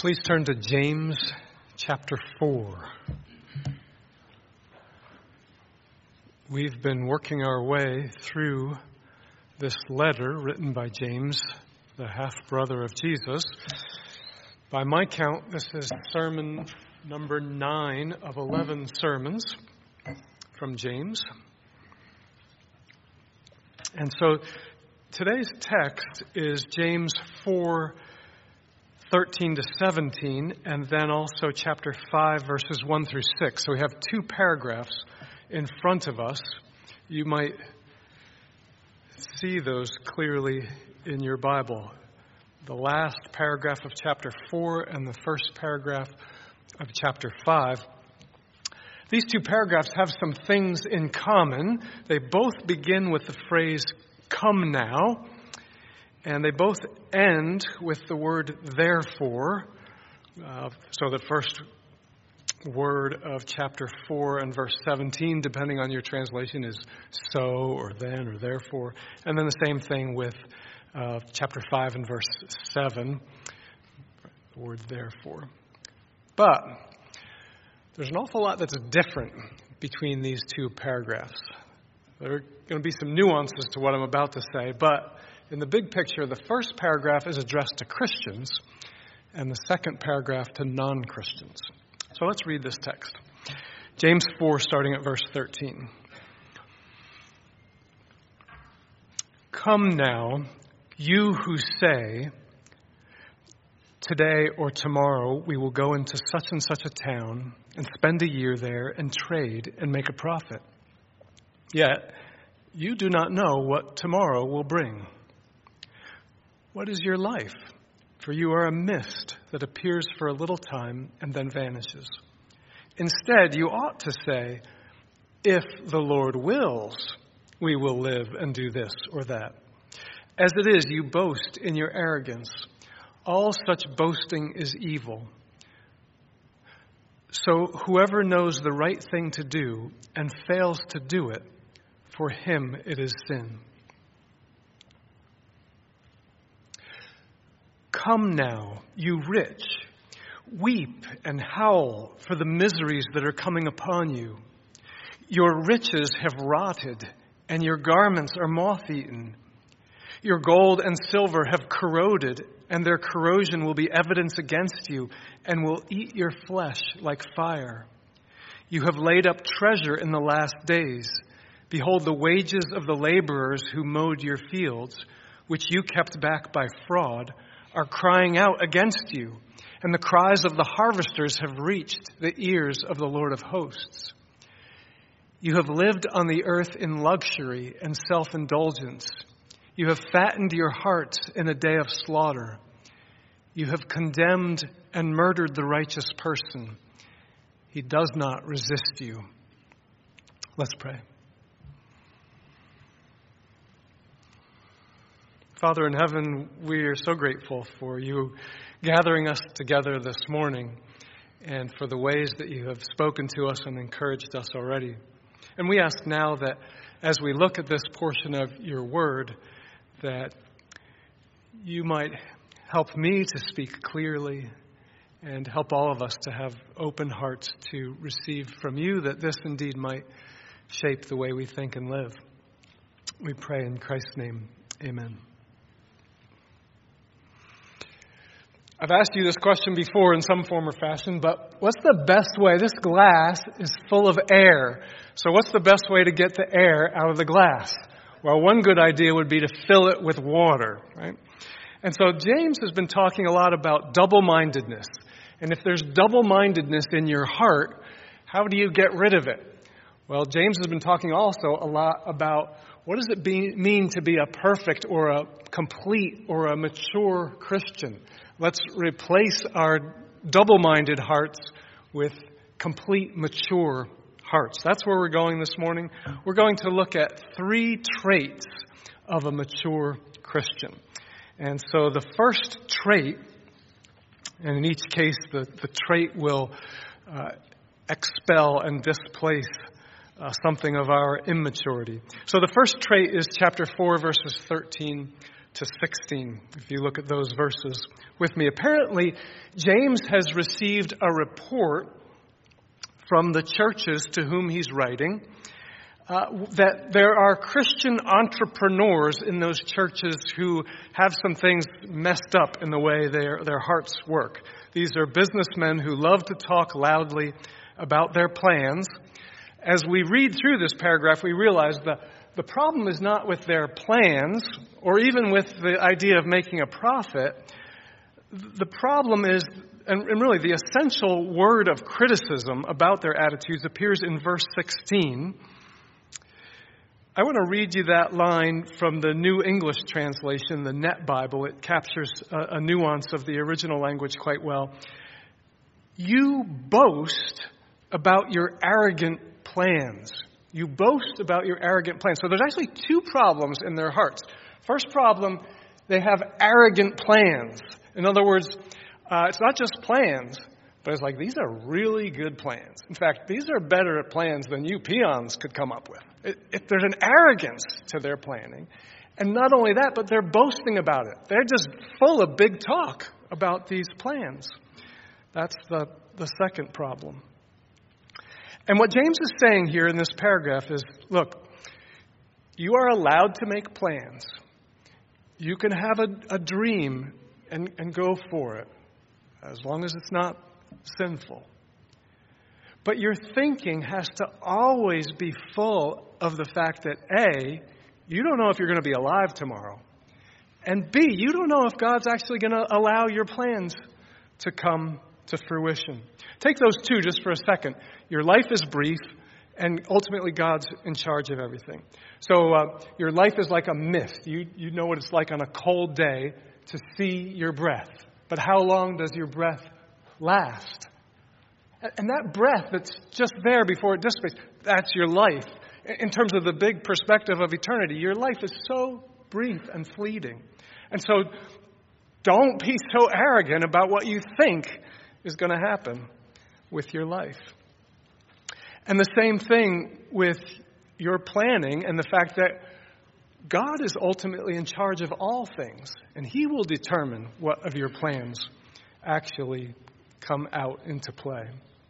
Please turn to James chapter 4. We've been working our way through this letter written by James, the half-brother of Jesus. By my count, this is sermon number 9 of 11 sermons from James. And so today's text is James 4:13 to 17, and then also chapter 5, verses 1 through 6. So we have two paragraphs in front of us. You might see those clearly in your Bible. The last paragraph of chapter 4 and the first paragraph of chapter 5. These two paragraphs have some things in common. They both begin with the phrase, "Come now," and they both end with the word "therefore." So the first word of chapter 4 and verse 17, depending on your translation, is "so" or "then" or "therefore." And then the same thing with chapter 5 and verse 7, the word "therefore." But there's an awful lot that's different between these two paragraphs. There are going to be some nuances to what I'm about to say, but in the big picture, the first paragraph is addressed to Christians, and the second paragraph to non-Christians. So let's read this text. James 4, starting at verse 13. "Come now, you who say, 'Today or tomorrow we will go into such and such a town and spend a year there and trade and make a profit.' Yet you do not know what tomorrow will bring. What is your life? For you are a mist that appears for a little time and then vanishes. Instead, you ought to say, 'If the Lord wills, we will live and do this or that.' As it is, you boast in your arrogance. All such boasting is evil. So whoever knows the right thing to do and fails to do it, for him it is sin. Come now, you rich, weep and howl for the miseries that are coming upon you. Your riches have rotted, and your garments are moth-eaten. Your gold and silver have corroded, and their corrosion will be evidence against you, and will eat your flesh like fire. You have laid up treasure in the last days. Behold, the wages of the laborers who mowed your fields, which you kept back by fraud, are crying out against you, and the cries of the harvesters have reached the ears of the Lord of hosts. You have lived on the earth in luxury and self-indulgence. You have fattened your hearts in a day of slaughter. You have condemned and murdered the righteous person. He does not resist you." Let's pray. Father in heaven, we are so grateful for you gathering us together this morning and for the ways that you have spoken to us and encouraged us already. And we ask now that as we look at this portion of your word, that you might help me to speak clearly and help all of us to have open hearts to receive from you, that this indeed might shape the way we think and live. We pray in Christ's name. Amen. I've asked you this question before in some form or fashion, but what's the best way? This glass is full of air. So what's the best way to get the air out of the glass? Well, one good idea would be to fill it with water, right? And so James has been talking a lot about double-mindedness. And if there's double-mindedness in your heart, how do you get rid of it? Well, James has been talking also a lot about what does it mean to be a perfect or a complete or a mature Christian? Let's replace our double-minded hearts with complete, mature hearts. That's where we're going this morning. We're going to look at 3 traits of a mature Christian. And so the first trait, and in each case the trait will expel and displace something of our immaturity. So the first trait is chapter 4, verses 13 to 16, if you look at those verses with me. Apparently, James has received a report from the churches to whom he's writing that there are Christian entrepreneurs in those churches who have some things messed up in the way their hearts work. These are businessmen who love to talk loudly about their plans. As we read through this paragraph, we realize the problem is not with their plans or even with the idea of making a profit. The problem is, and really the essential word of criticism about their attitudes appears in verse 16. I want to read you that line from the New English translation, the Net Bible. It captures a nuance of the original language quite well. You boast about your arrogant plans. You boast about your arrogant plans. So there's actually two problems in their hearts. First problem, they have arrogant plans. In other words, it's not just plans, but it's like, these are really good plans. In fact, these are better plans than you peons could come up with. There's an arrogance to their planning. And not only that, but they're boasting about it. They're just full of big talk about these plans. That's the second problem. And what James is saying here in this paragraph is, look, you are allowed to make plans. You can have a dream and go for it, as long as it's not sinful. But your thinking has to always be full of the fact that A, you don't know if you're going to be alive tomorrow. And B, you don't know if God's actually going to allow your plans to come to fruition. Take those two just for a second. Your life is brief, and ultimately God's in charge of everything. So your life is like a mist. You know what it's like on a cold day to see your breath. But how long does your breath last? And that breath that's just there before it dissipates, that's your life. In terms of the big perspective of eternity, your life is so brief and fleeting. And so don't be so arrogant about what you think is going to happen with your life. And the same thing with your planning and the fact that God is ultimately in charge of all things, and He will determine what of your plans actually come out into play.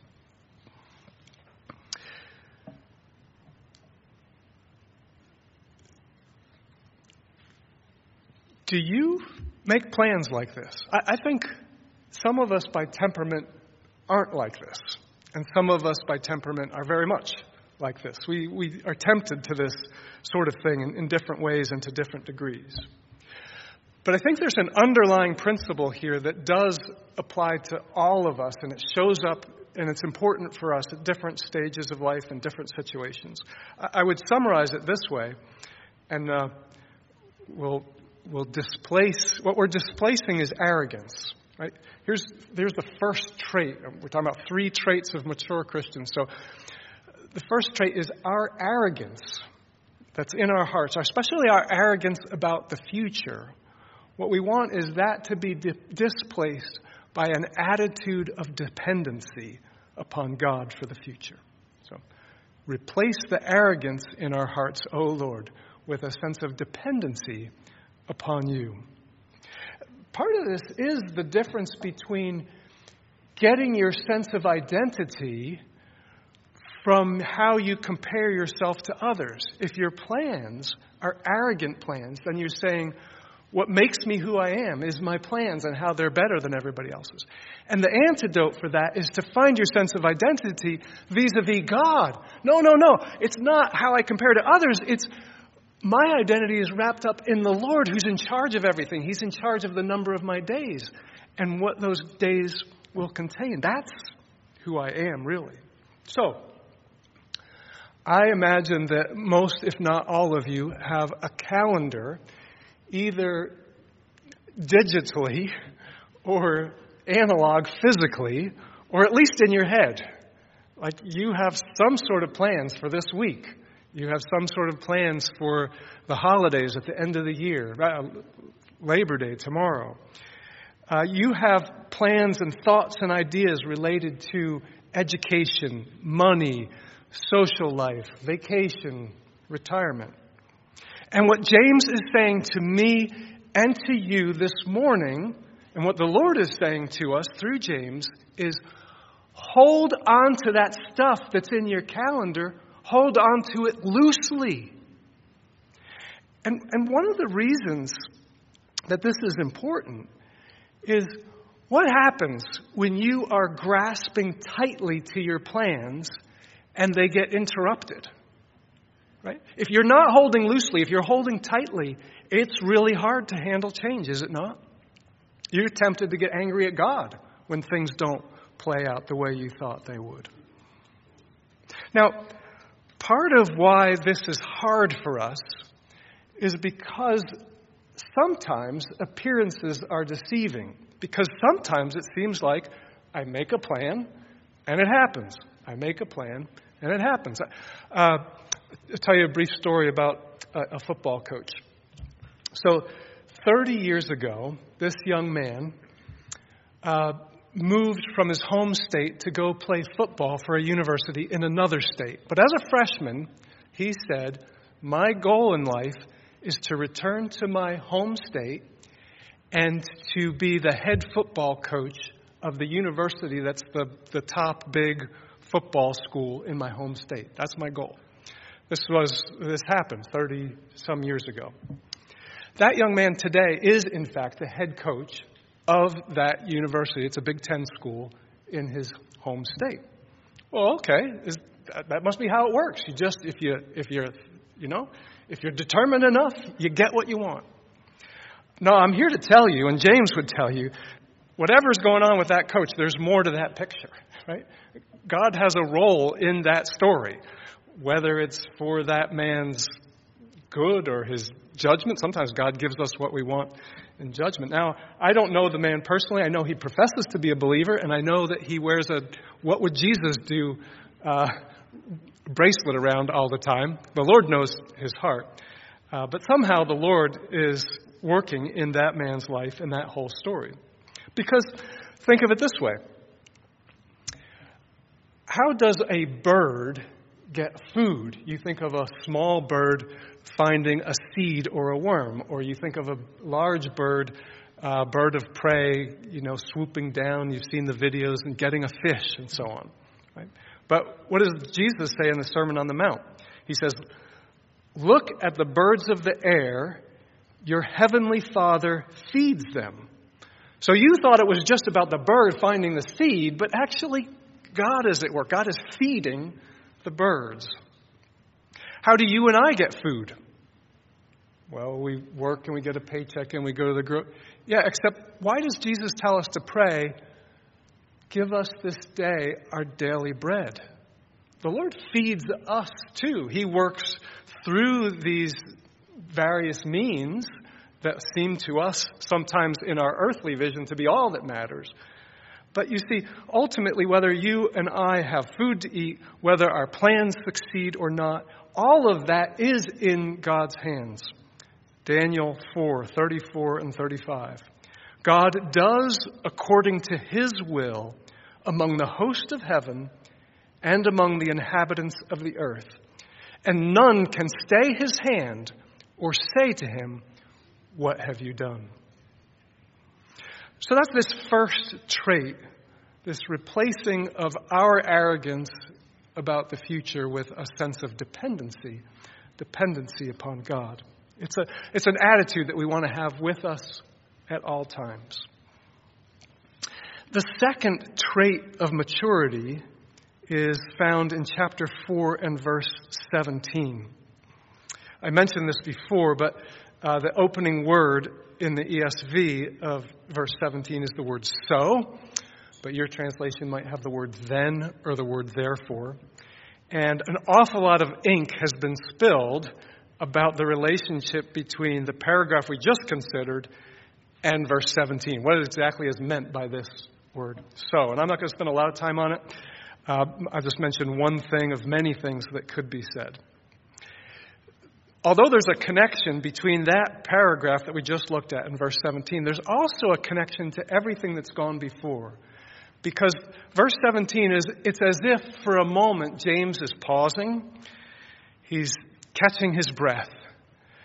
Do you make plans like this? I think some of us by temperament aren't like this. And some of us by temperament are very much like this. We are tempted to this sort of thing in different ways and to different degrees. But I think there's an underlying principle here that does apply to all of us, and it shows up and it's important for us at different stages of life and different situations. I would summarize it this way, and we'll displace, what we're displacing is arrogance, right? Here's the first trait. We're talking about 3 traits of mature Christians. So the first trait is our arrogance that's in our hearts, especially our arrogance about the future. What we want is that to be displaced by an attitude of dependency upon God for the future. So replace the arrogance in our hearts, O Lord, with a sense of dependency upon you. Part of this is the difference between getting your sense of identity from how you compare yourself to others. If your plans are arrogant plans, then you're saying, what makes me who I am is my plans and how they're better than everybody else's. And the antidote for that is to find your sense of identity vis-a-vis God. No. It's not how I compare to others. It's my identity is wrapped up in the Lord who's in charge of everything. He's in charge of the number of my days and what those days will contain. That's who I am, really. So, I imagine that most, if not all of you, have a calendar, either digitally or analog physically, or at least in your head. Like you have some sort of plans for this week. You have some sort of plans for the holidays at the end of the year, Labor Day tomorrow. You have plans and thoughts and ideas related to education, money, social life, vacation, retirement. And what James is saying to me and to you this morning, and what the Lord is saying to us through James is, hold on to that stuff that's in your calendar. Hold on to it loosely. And one of the reasons that this is important is what happens when you are grasping tightly to your plans and they get interrupted. Right? If you're not holding loosely, if you're holding tightly, it's really hard to handle change, is it not? You're tempted to get angry at God when things don't play out the way you thought they would. Now, part of why this is hard for us is because sometimes appearances are deceiving. Because sometimes it seems like I make a plan and it happens. I make a plan and it happens. I'll tell you a brief story about a football coach. So 30 years ago, this young man moved from his home state to go play football for a university in another state. But as a freshman, he said, my goal in life is to return to my home state and to be the head football coach of the university that's the top big football school in my home state. That's my goal. This happened 30-some years ago. That young man today is, in fact, the head coach of that university. It's a Big Ten school in his home state. Well, okay, that must be how it works. You just if you're determined enough, you get what you want. No, I'm here to tell you, and James would tell you, whatever's going on with that coach, there's more to that picture, right? God has a role in that story, whether it's for that man's good or his judgment. Sometimes God gives us what we want in judgment. Now, I don't know the man personally. I know he professes to be a believer, and I know that he wears a "what would Jesus do" bracelet around all the time. The Lord knows his heart. But somehow the Lord is working in that man's life in that whole story. Because think of it this way. How does a bird get food? You think of a small bird finding a seed or a worm, or you think of a large bird, bird of prey, swooping down. You've seen the videos and getting a fish and so on. Right? But what does Jesus say in the Sermon on the Mount? He says, look at the birds of the air. Your heavenly Father feeds them. So you thought it was just about the bird finding the seed, but actually God is at work. God is feeding the birds. How do you and I get food? Well, we work and we get a paycheck and we go to the Yeah, except why does Jesus tell us to pray, give us this day our daily bread? The Lord feeds us too. He works through these various means that seem to us sometimes in our earthly vision to be all that matters. But you see, ultimately, whether you and I have food to eat, whether our plans succeed or not, all of that is in God's hands. Daniel 4:34 and 35. God does according to his will among the host of heaven and among the inhabitants of the earth. And none can stay his hand or say to him, what have you done? So that's this first trait, this replacing of our arrogance about the future with a sense of dependency upon God. It's an attitude that we want to have with us at all times. The second trait of maturity is found in chapter 4 and verse 17. I mentioned this before, but the opening word in the ESV of verse 17 is the word so, but your translation might have the word then or the word therefore. And an awful lot of ink has been spilled about the relationship between the paragraph we just considered and verse 17. What exactly is meant by this word so? And I'm not going to spend a lot of time on it. I'll just mention one thing of many things that could be said. Although there's a connection between that paragraph that we just looked at in verse 17, there's also a connection to everything that's gone before. Because verse 17 it's as if for a moment James is pausing. He's catching his breath.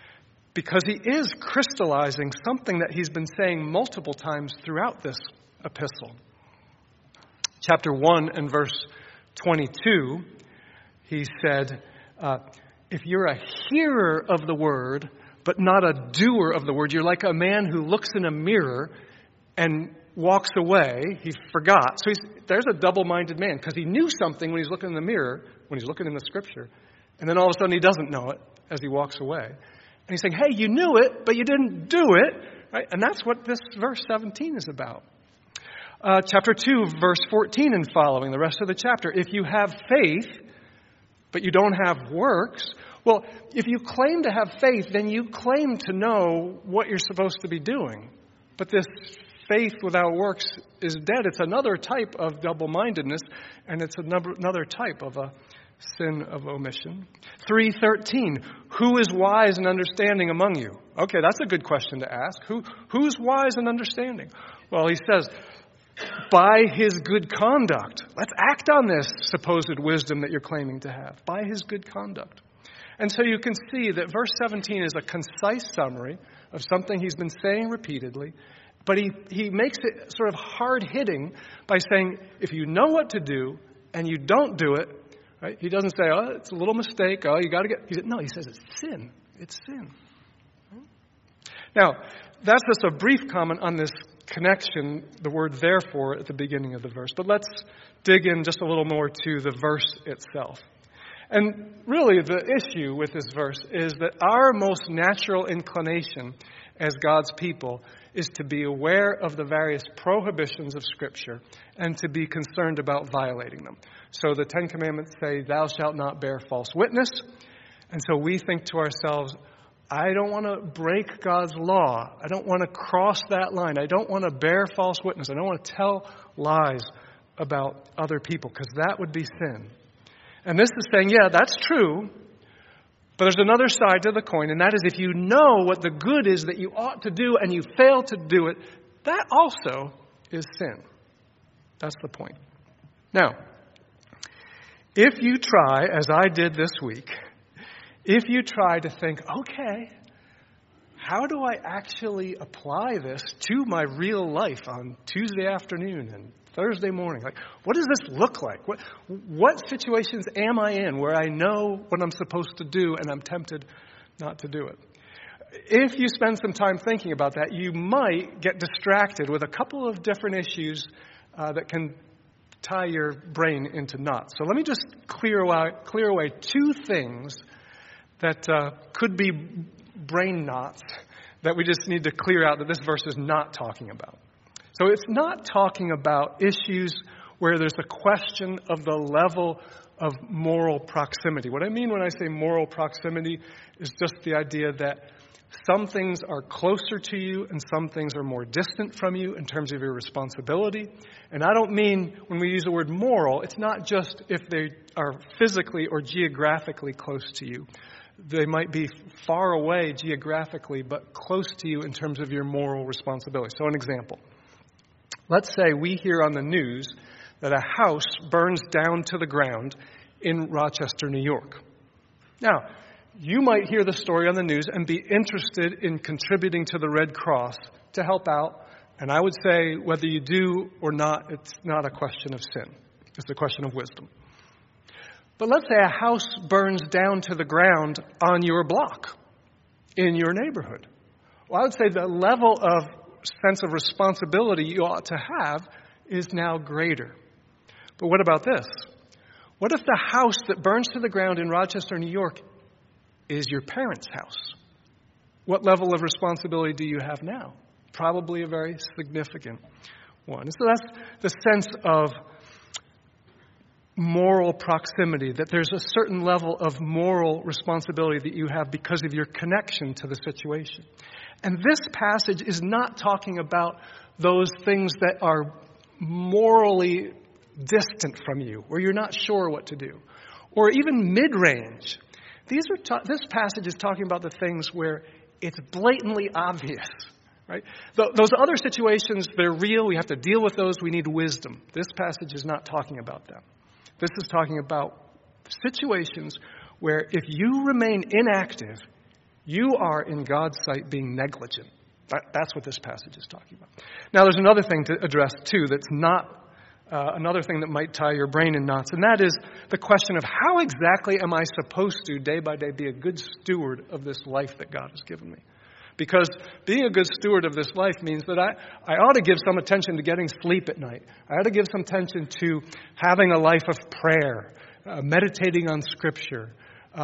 because he is crystallizing something that he's been saying multiple times throughout this epistle. Chapter 1 and verse 22, he said, if you're a hearer of the word, but not a doer of the word, you're like a man who looks in a mirror and walks away. He forgot. So there's a double-minded man, because he knew something when he's looking in the mirror, when he's looking in the scripture, and then all of a sudden he doesn't know it as he walks away. And he's saying, hey, you knew it, but you didn't do it. Right? And that's what this verse 17 is about. Chapter 2, verse 14 and following, the rest of the chapter. If you have faith, but you don't have works, well, if you claim to have faith, then you claim to know what you're supposed to be doing. But this faith without works is dead. It's another type of double-mindedness, and it's another type of a sin of omission. 3:13, who is wise and understanding among you? Okay, that's a good question to ask. Who's wise and understanding? Well, he says, by his good conduct. Let's act on this supposed wisdom that you're claiming to have. By his good conduct. And so you can see that verse 17 is a concise summary of something he's been saying repeatedly, but he makes it sort of hard-hitting by saying, if you know what to do and you don't do it, right? He doesn't say, oh, it's a little mistake. Oh, you got to get... No, he says it's sin. It's sin. Now, that's just a brief comment on this connection, the word therefore at the beginning of the verse. But let's dig in just a little more to the verse itself. And really the issue with this verse is that our most natural inclination as God's people is to be aware of the various prohibitions of Scripture and to be concerned about violating them. So the Ten Commandments say, thou shalt not bear false witness. And so we think to ourselves, I don't want to break God's law. I don't want to cross that line. I don't want to bear false witness. I don't want to tell lies about other people, because that would be sin. And this is saying, yeah, that's true, but there's another side to the coin, and that is if you know what the good is that you ought to do and you fail to do it, that also is sin. That's the point. Now, if you try, as I did this week, if you try to think, okay, how do I actually apply this to my real life on Tuesday afternoon and Thursday morning? Like, what does this look like? What situations am I in where I know what I'm supposed to do and I'm tempted not to do it? If you spend some time thinking about that, you might get distracted with a couple of different issues that can tie your brain into knots. So let me just clear away two things that could be brain knots that we just need to clear out that this verse is not talking about. So it's not talking about issues where there's a question of the level of moral proximity. What I mean when I say moral proximity is just the idea that some things are closer to you and some things are more distant from you in terms of your responsibility. And I don't mean when we use the word moral, it's not just if they are physically or geographically close to you. They might be far away geographically, but close to you in terms of your moral responsibility. So an example. Let's say we hear on the news that a house burns down to the ground in Rochester, New York. Now, you might hear the story on the news and be interested in contributing to the Red Cross to help out. And I would say whether you do or not, it's not a question of sin. It's a question of wisdom. But let's say a house burns down to the ground on your block, in your neighborhood. Well, I would say the level of sense of responsibility you ought to have is now greater. But what about this? What if the house that burns to the ground in Rochester, New York, is your parents' house? What level of responsibility do you have now? Probably a very significant one. So that's the sense of moral proximity, that there's a certain level of moral responsibility that you have because of your connection to the situation. And this passage is not talking about those things that are morally distant from you, where you're not sure what to do, or even mid-range. This passage is talking about the things where it's blatantly obvious, right? Those other situations, they're real. We have to deal with those. We need wisdom. This passage is not talking about them. This is talking about situations where if you remain inactive, you are in God's sight being negligent. That's what this passage is talking about. Now, there's another thing to address, too, that's not another thing that might tie your brain in knots, and that is the question of how exactly am I supposed to, day by day, be a good steward of this life that God has given me? Because being a good steward of this life means that I ought to give some attention to getting sleep at night. I ought to give some attention to having a life of prayer, meditating on Scripture,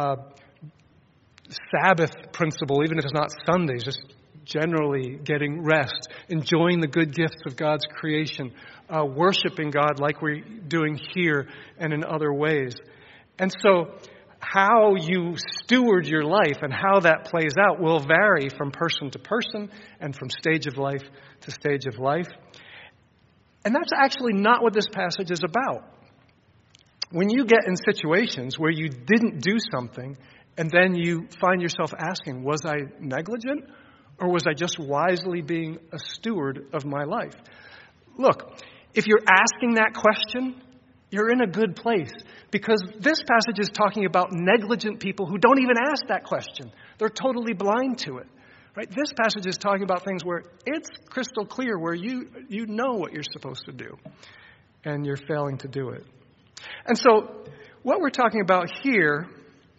Sabbath principle, even if it's not Sundays, just generally getting rest, enjoying the good gifts of God's creation, worshiping God like we're doing here and in other ways. And so how you steward your life and how that plays out will vary from person to person and from stage of life to stage of life. And that's actually not what this passage is about. When you get in situations where you didn't do something and then you find yourself asking, was I negligent or was I just wisely being a steward of my life? Look, if you're asking that question, you're in a good place, because this passage is talking about negligent people who don't even ask that question. They're totally blind to it. Right? This passage is talking about things where it's crystal clear, where you know what you're supposed to do, and you're failing to do it. And so what we're talking about here,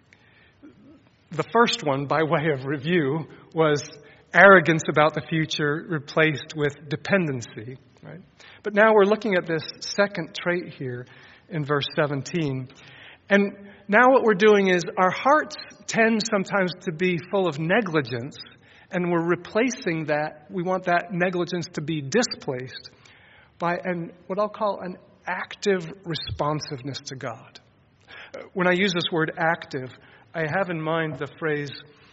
the first one, by way of review, was arrogance about the future replaced with dependency. Right? But now we're looking at this second trait here in verse 17. And now what we're doing is our hearts tend sometimes to be full of negligence, and we're replacing that. We want that negligence to be displaced by what I'll call an active responsiveness to God. When I use this word active, I have in mind the phrase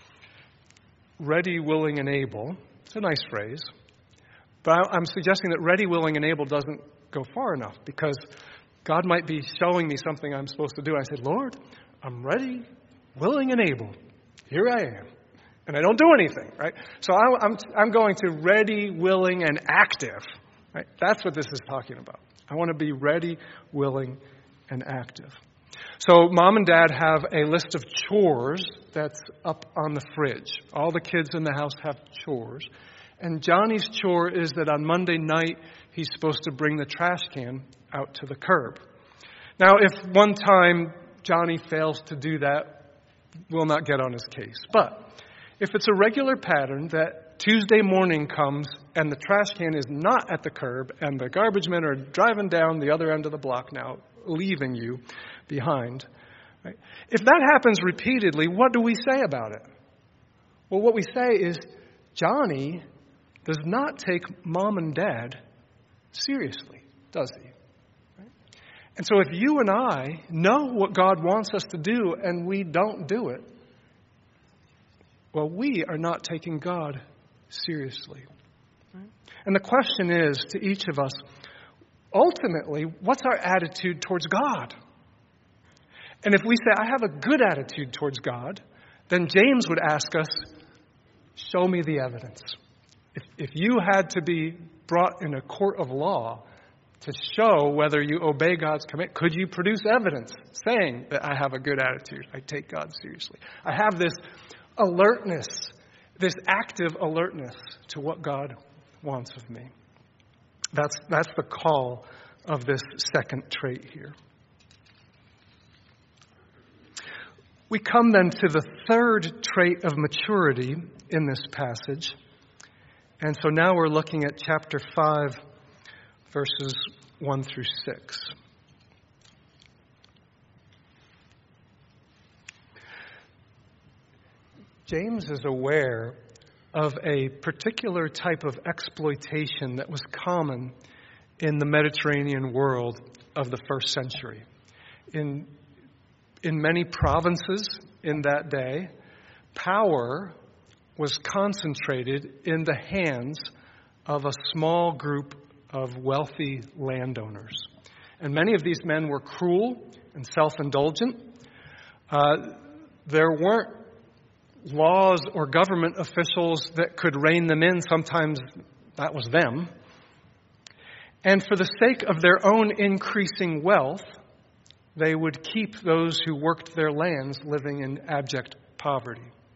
ready, willing, and able. It's a nice phrase. But I'm suggesting that ready, willing, and able doesn't go far enough, because God might be showing me something I'm supposed to do. I said, Lord, I'm ready, willing, and able. Here I am. And I don't do anything, right? So I'm going to ready, willing, and active. Right? That's what this is talking about. I want to be ready, willing, and active. So Mom and Dad have a list of chores that's up on the fridge. All the kids in the house have chores. And Johnny's chore is that on Monday night, he's supposed to bring the trash can out to the curb. Now, if one time Johnny fails to do that, we'll not get on his case. But if it's a regular pattern that Tuesday morning comes and the trash can is not at the curb and the garbage men are driving down the other end of the block now, leaving you behind, right? If that happens repeatedly, what do we say about it? Well, what we say is, Johnny does not take Mom and Dad seriously, does he? Right? And so if you and I know what God wants us to do and we don't do it, well, we are not taking God seriously. Right? And the question is to each of us, ultimately, what's our attitude towards God? And if we say, I have a good attitude towards God, then James would ask us, show me the evidence. If you had to be brought in a court of law to show whether you obey God's command, could you produce evidence saying that I have a good attitude? I take God seriously. I have this alertness, this active alertness to what God wants of me. That's the call of this second trait here. We come then to the third trait of maturity in this passage. And so now we're looking at chapter 5, verses 1 through 6. James is aware of a particular type of exploitation that was common in the Mediterranean world of the first century. In many provinces in that day, power was concentrated in the hands of a small group of wealthy landowners. And many of these men were cruel and self-indulgent. There weren't laws or government officials that could rein them in. Sometimes that was them. And for the sake of their own increasing wealth, they would keep those who worked their lands living in abject poverty.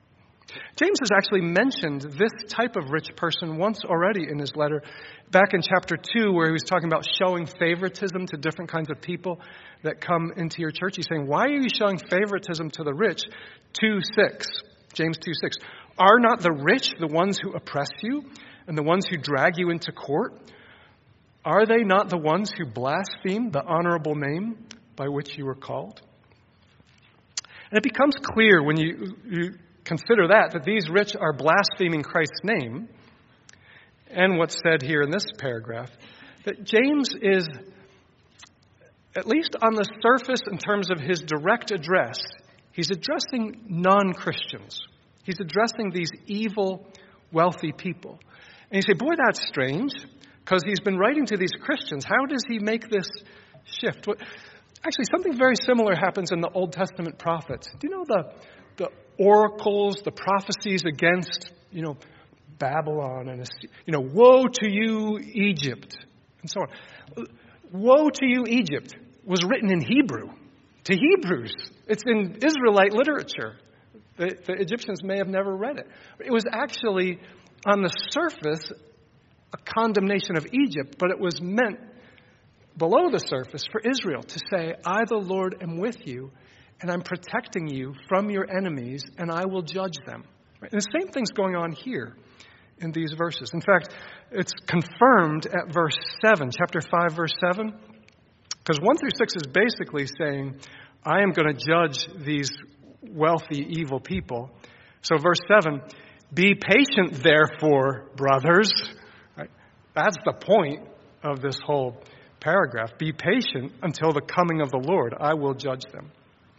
James has actually mentioned this type of rich person once already in his letter, back in chapter 2, where he was talking about showing favoritism to different kinds of people that come into your church. He's saying, why are you showing favoritism to the rich? 2:6, James 2:6. Are not the rich the ones who oppress you and the ones who drag you into court? Are they not the ones who blaspheme the honorable name by which you were called? And it becomes clear when you consider that these rich are blaspheming Christ's name, and what's said here in this paragraph, that James is, at least on the surface in terms of his direct address, he's addressing non-Christians. He's addressing these evil, wealthy people. And you say, boy, that's strange, because he's been writing to these Christians. How does he make this shift? Well, actually, something very similar happens in the Old Testament prophets. Do you know the oracles, the prophecies against, Babylon and, woe to you, Egypt, and so on. Woe to you, Egypt was written in Hebrew, to Hebrews. It's in Israelite literature. The Egyptians may have never read it. It was actually, on the surface, a condemnation of Egypt, but it was meant below the surface for Israel to say, I, the Lord, am with you, and I'm protecting you from your enemies, and I will judge them. Right? And the same thing's going on here in these verses. In fact, it's confirmed at verse 7, chapter 5, verse 7, because 1 through 6 is basically saying, I am going to judge these wealthy, evil people. So verse 7, be patient, therefore, brothers. Right? That's the point of this whole paragraph. Be patient until the coming of the Lord. I will judge them.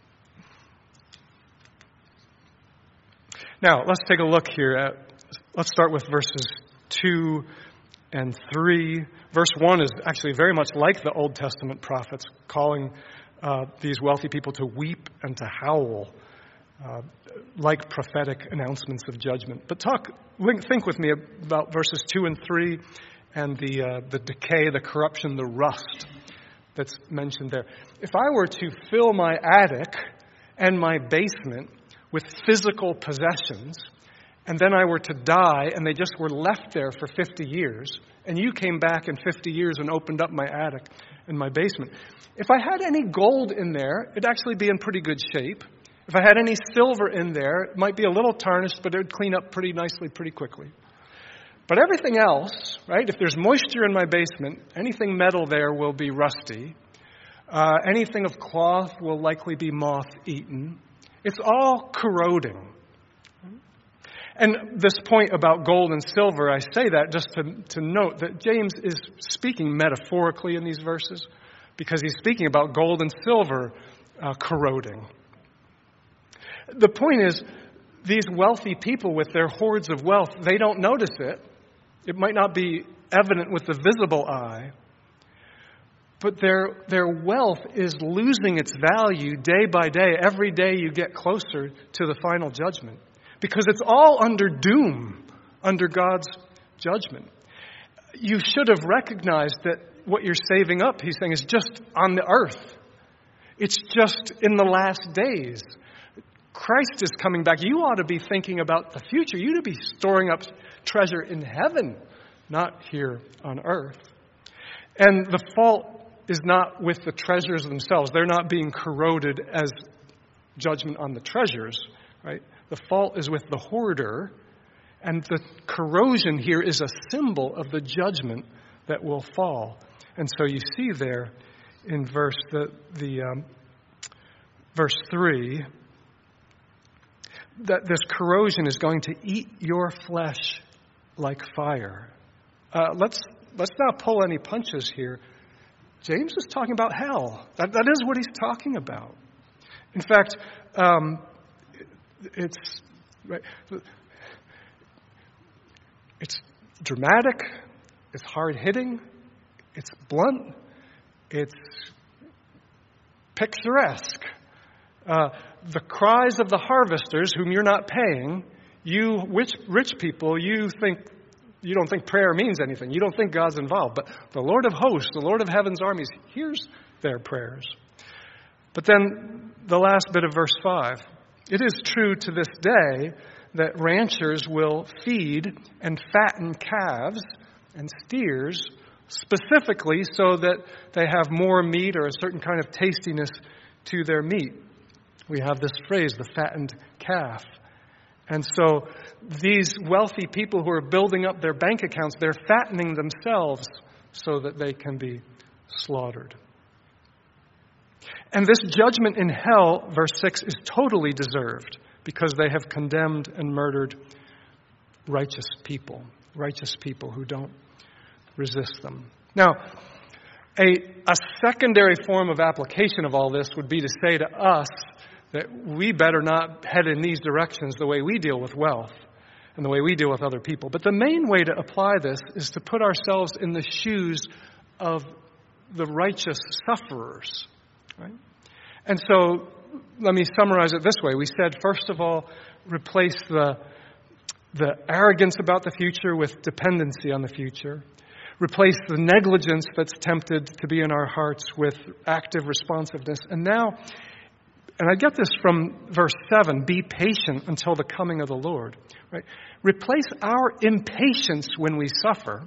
Now, let's take a look here let's start with verses 2 and 3. Verse 1 is actually very much like the Old Testament prophets, calling these wealthy people to weep and to howl, like prophetic announcements of judgment. But think with me about verses 2 and 3 and the decay, the corruption, the rust that's mentioned there. If I were to fill my attic and my basement with physical possessions, and then I were to die and they just were left there for 50 years, and you came back in 50 years and opened up my attic and my basement, if I had any gold in there, it'd actually be in pretty good shape. If I had any silver in there, it might be a little tarnished, but it would clean up pretty nicely, pretty quickly. But everything else, right, if there's moisture in my basement, anything metal there will be rusty. Anything of cloth will likely be moth-eaten. It's all corroding. And this point about gold and silver, I say that just to note that James is speaking metaphorically in these verses, because he's speaking about gold and silver corroding. The point is, these wealthy people with their hoards of wealth, they don't notice it. It might not be evident with the visible eye, but their wealth is losing its value day by day. Every day you get closer to the final judgment, because it's all under doom, under God's judgment. You should have recognized that what you're saving up, he's saying, is just on the earth. It's just in the last days. Christ is coming back. You ought to be thinking about the future. You ought to be storing up treasure in heaven, not here on earth. And the fault is not with the treasures themselves. They're not being corroded as judgment on the treasures, right? The fault is with the hoarder, and the corrosion here is a symbol of the judgment that will fall. And so you see there in verse 3 that this corrosion is going to eat your flesh like fire. Let's not pull any punches here. James is talking about hell. That is what he's talking about. In fact, it's dramatic, it's hard-hitting, it's blunt, it's picturesque. The cries of the harvesters, whom you're not paying, you rich people, you don't think prayer means anything. You don't think God's involved. But the Lord of hosts, the Lord of heaven's armies, hears their prayers. But then the last bit of verse 5. It is true to this day that ranchers will feed and fatten calves and steers specifically so that they have more meat or a certain kind of tastiness to their meat. We have this phrase, the fattened calf. And so these wealthy people who are building up their bank accounts, they're fattening themselves so that they can be slaughtered. And this judgment in hell, verse 6, is totally deserved because they have condemned and murdered righteous people who don't resist them. Now, a secondary form of application of all this would be to say to us that we better not head in these directions the way we deal with wealth and the way we deal with other people. But the main way to apply this is to put ourselves in the shoes of the righteous sufferers. Right? And so, let me summarize it this way. We said, first of all, replace the arrogance about the future with dependency on the future. Replace the negligence that's tempted to be in our hearts with active responsiveness. And now, and I get this from verse 7, be patient until the coming of the Lord. Right? Replace our impatience when we suffer,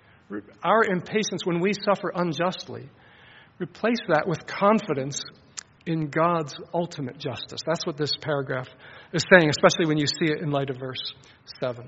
unjustly. Replace that with confidence in God's ultimate justice. That's what this paragraph is saying, especially when you see it in light of verse 7.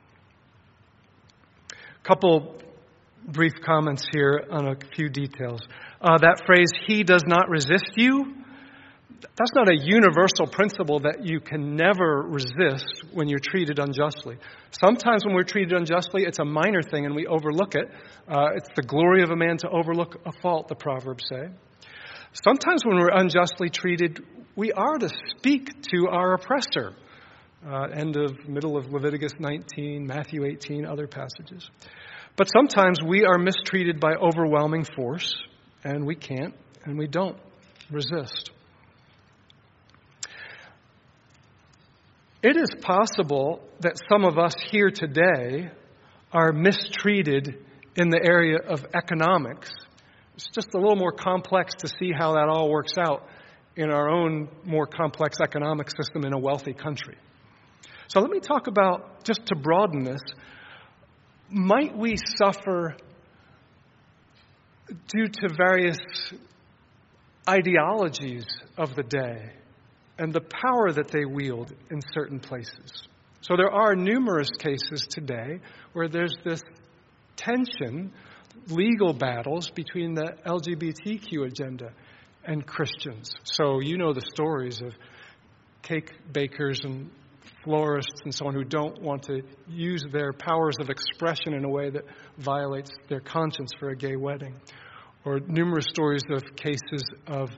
A couple brief comments here on a few details. That phrase, he does not resist you, that's not a universal principle that you can never resist when you're treated unjustly. Sometimes when we're treated unjustly, it's a minor thing and we overlook it. It's the glory of a man to overlook a fault, the Proverbs say. Sometimes when we're unjustly treated, we are to speak to our oppressor. Middle of Leviticus 19, Matthew 18, other passages. But sometimes we are mistreated by overwhelming force, and we can't, and we don't resist. It is possible that some of us here today are mistreated in the area of economics. It's just a little more complex to see how that all works out in our own more complex economic system in a wealthy country. So let me talk about, just to broaden this, might we suffer due to various ideologies of the day and the power that they wield in certain places? So there are numerous cases today where there's this tension, legal battles between the LGBTQ agenda and Christians. So you know the stories of cake bakers and florists and so on who don't want to use their powers of expression in a way that violates their conscience for a gay wedding. Or numerous stories of cases of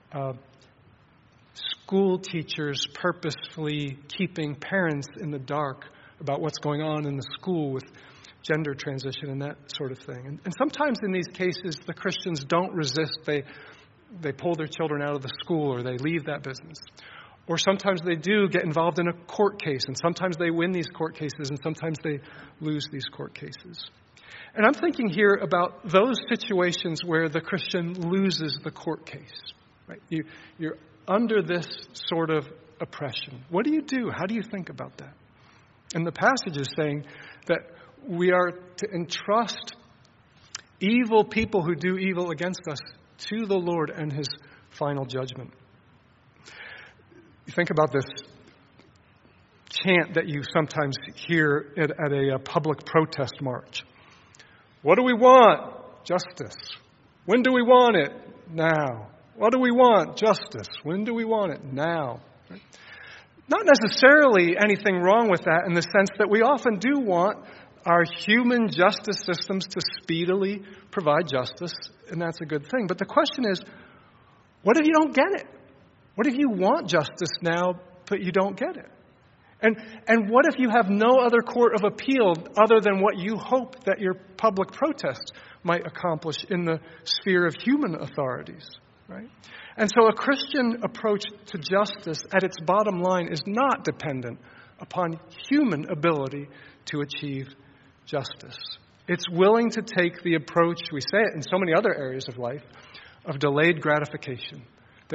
school teachers purposefully keeping parents in the dark about what's going on in the school with gender transition and that sort of thing. And sometimes in these cases, the Christians don't resist. They pull their children out of the school or they leave that business. Or sometimes they do get involved in a court case, and sometimes they win these court cases, and sometimes they lose these court cases. And I'm thinking here about those situations where the Christian loses the court case. Right? You're under this sort of oppression. What do you do? How do you think about that? And the passage is saying that we are to entrust evil people who do evil against us to the Lord and His final judgment. You think about this chant that you sometimes hear at a public protest march. What do we want? Justice. When do we want it? Now. What do we want? Justice. When do we want it? Now. Right? Not necessarily anything wrong with that in the sense that we often do want our human justice systems to speedily provide justice, and that's a good thing. But the question is, what if you don't get it? What if you want justice now, but you don't get it? And what if you have no other court of appeal other than what you hope that your public protest might accomplish in the sphere of human authorities, right? And so a Christian approach to justice at its bottom line is not dependent upon human ability to achieve justice. It's willing to take the approach, we say it in so many other areas of life, of delayed gratification. That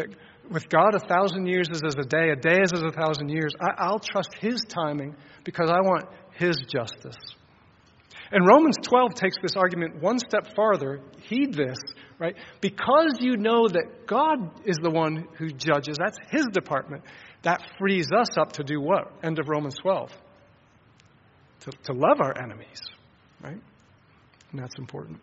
with God, 1,000 years is as a day is as 1,000 years. I'll trust His timing because I want His justice. And Romans 12 takes this argument one step farther. Heed this, right? Because you know that God is the one who judges, that's His department, that frees us up to do what? End of Romans 12. To love our enemies, right? And that's important.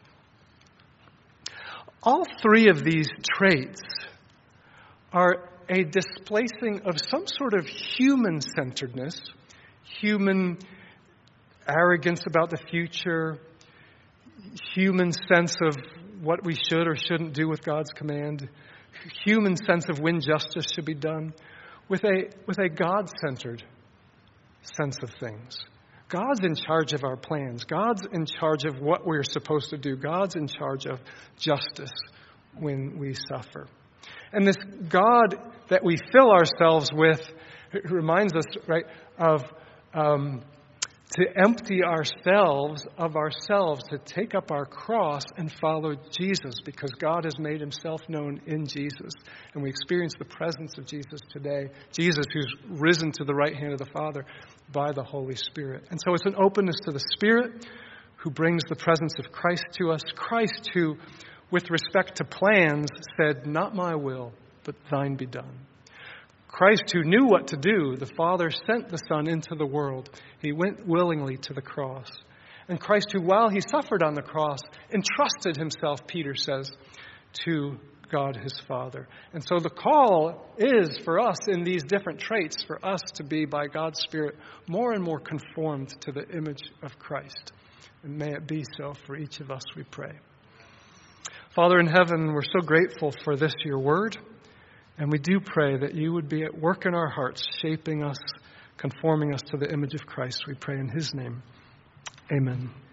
All three of these traits are a displacing of some sort of human-centeredness, human arrogance about the future, human sense of what we should or shouldn't do with God's command, human sense of when justice should be done, with a God-centered sense of things. God's in charge of our plans. God's in charge of what we're supposed to do. God's in charge of justice when we suffer. And this God that we fill ourselves with reminds us, right, of to empty ourselves of ourselves, to take up our cross and follow Jesus, because God has made Himself known in Jesus. And we experience the presence of Jesus today, Jesus who's risen to the right hand of the Father by the Holy Spirit. And so it's an openness to the Spirit who brings the presence of Christ to us. Christ who, with respect to plans, said, "Not my will, but thine be done." Christ who knew what to do, the Father sent the Son into the world. He went willingly to the cross. And Christ who, while He suffered on the cross, entrusted Himself, Peter says, to God His Father. And so the call is for us in these different traits, for us to be, by God's Spirit, more and more conformed to the image of Christ. And may it be so for each of us, we pray. Father in heaven, we're so grateful for this, your word. And we do pray that you would be at work in our hearts, shaping us, conforming us to the image of Christ. We pray in His name. Amen.